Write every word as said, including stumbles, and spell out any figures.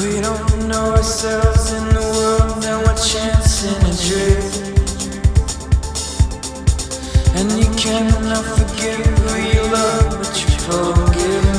We don't know ourselves in the world, and we're chancing a drift. And you cannot forgive who you love, but you forgive